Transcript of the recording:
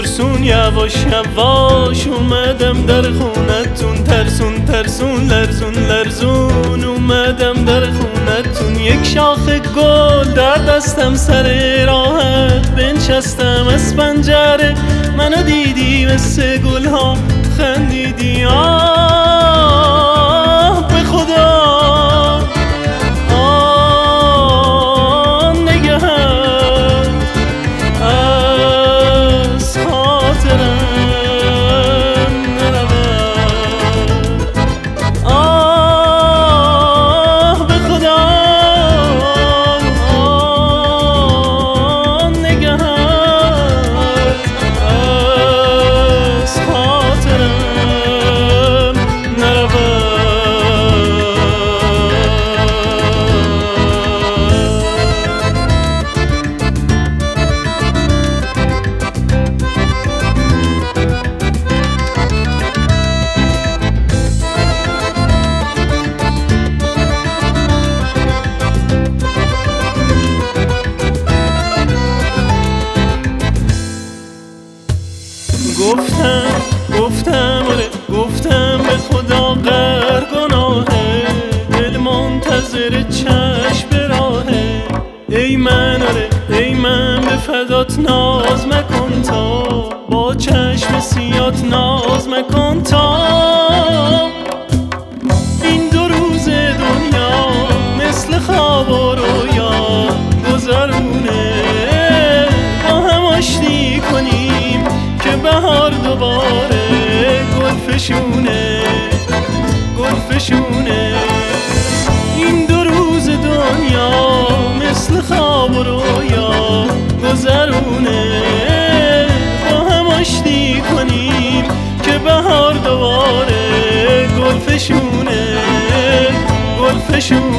بکسون یواش یواش اومدم در خونتون، ترسون ترسون لرزون لرزون اومدم در خونتون. یک شاخ گل در دستم سر راهت بنشستم از پنجره، منو دیدی مثل گل ها خندیدی. آه به خدا گفتم به خدا غر گناهه، دل منتظر چشم به راهه. ای من ای من به فدات ناز مکن تا، با چشم سیات ناز مکن تا. این دو روز دنیا مثل خواب و رویا گذرونه، با هم آشتی کنیم که بهار دوباره گلفشونه. این دو روز دنیا مثل خواب و رویا گذرونه، با هم آشتی کنیم که بهار دوباره گلفشونه.